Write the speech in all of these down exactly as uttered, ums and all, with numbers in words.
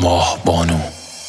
ارواح بانو.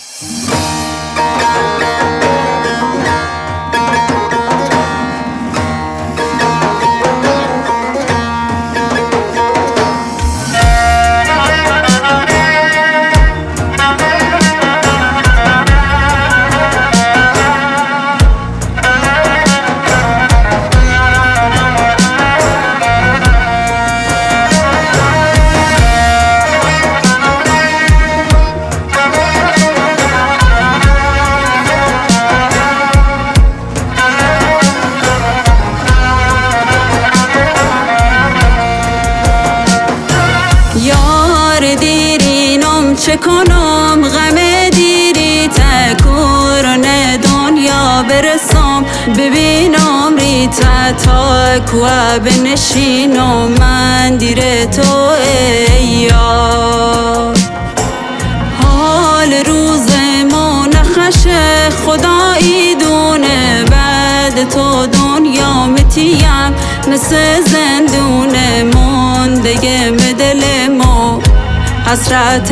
چه کنم غم دیری تکورن دنیا برسم ببینم ریتا تاک و بنشینم من دیر تو ای یار. حال روز ما نخشه خدایی دونه بعد تو دنیا متیم مثل زندونه مونده مدل ما حسرت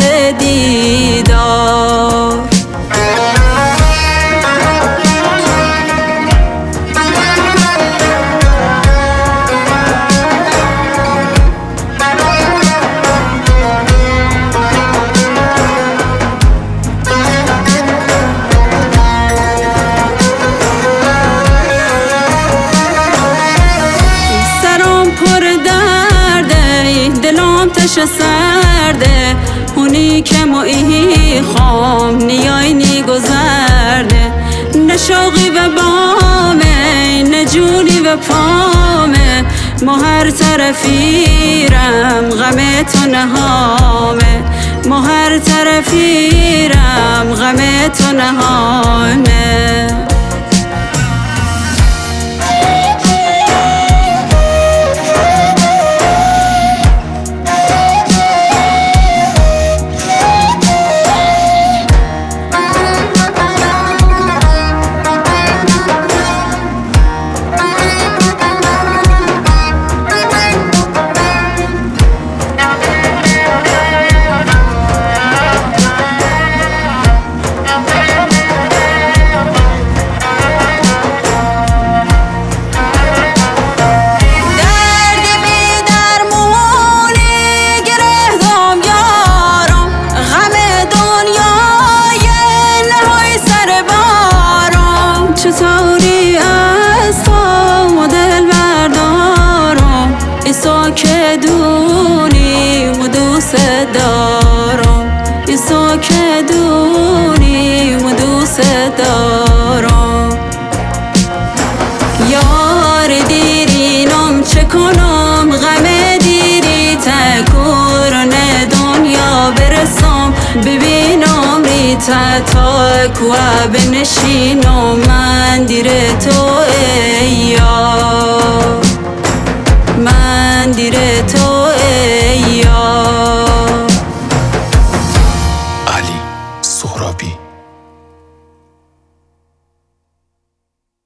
دیدار. سرم پر درده دلم تش سرده اونی که ما ای خام نیای نی گذرده نشاقی و بامه نجونی و پامه ما هر طرفیرم غم تو نهامه ما هر طرفیرم غم تو نهامه. چطوری از تو و دل بردارم ایسا که دونی و دوست دارم ایسا که دونی و دوست دارم. یار دیرینم چه کنم غم دیری تکورن دنیا برسم ببینم ریتا تاک و بنشینم من دیر تو ای یار من دیر تو ای